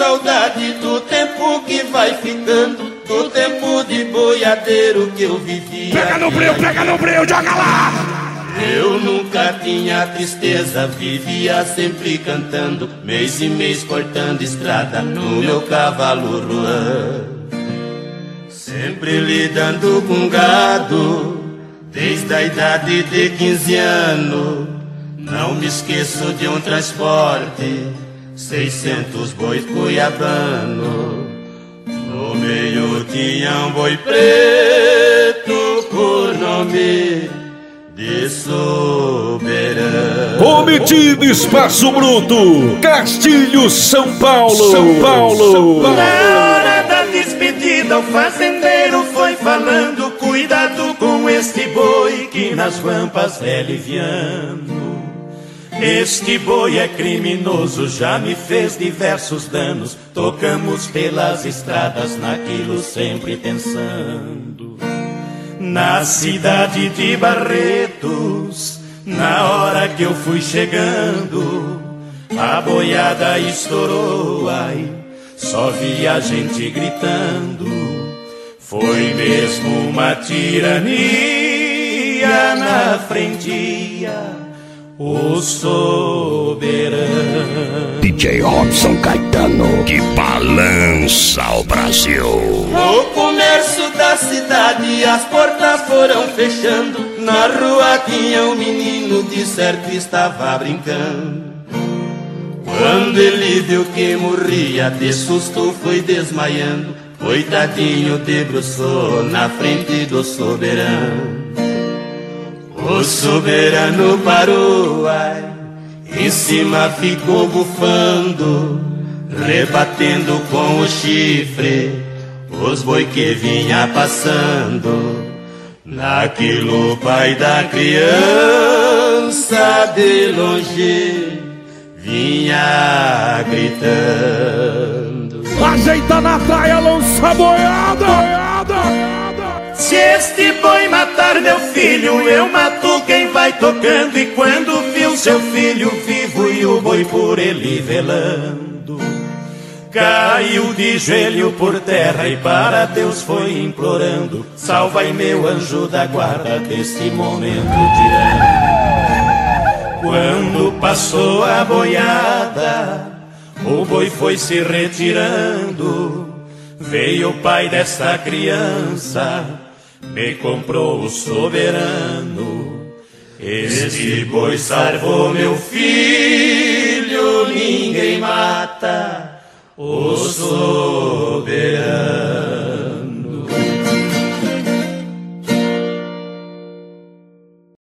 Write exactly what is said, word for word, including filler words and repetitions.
saudade do tempo que vai ficando, do tempo de boiadeiro que eu vivia. Pega no breu, pega no breu, joga lá! Eu nunca tinha tristeza, vivia sempre cantando, mês e mês cortando estrada no meu cavalo ruã. Sempre lidando com gado, desde a idade de quinze anos. Não me esqueço de um transporte, seiscentos bois cuiabano. No meio tinha um boi preto por nome de Soberano. Comitiva Espaço Bruto, Castilho, São Paulo. São Paulo. São Paulo. Na hora da despedida, o fazendeiro foi falando: cuidado com este boi que nas rampas é liviano. Este boi é criminoso, já me fez diversos danos. Tocamos pelas estradas, naquilo sempre pensando. Na cidade de Barretos, na hora que eu fui chegando, a boiada estourou, ai, só vi a gente gritando. Foi mesmo uma tirania na frente, o soberano. D J Robson Caetano, que balança o Brasil. O comércio da cidade, as portas foram fechando. Na rua tinha um menino, de certo estava brincando. Quando ele viu que morria, de susto foi desmaiando. Coitadinho, debruçou na frente do soberano. O soberano parou, ai, em cima ficou bufando, rebatendo com o chifre os boi que vinha passando. Naquilo o pai da criança de longe vinha gritando: ajeita na traia, lança a boiada, boiada. Se este boi matar meu filho, eu mato quem vai tocando. E quando viu seu filho vivo e o boi por ele velando, caiu de joelho por terra e para Deus foi implorando: salva-me, meu anjo da guarda, desse momento tirano. Quando passou a boiada, o boi foi se retirando. Veio o pai dessa criança, me comprou o soberano. Este boi salvou meu filho, ninguém mata o soberano.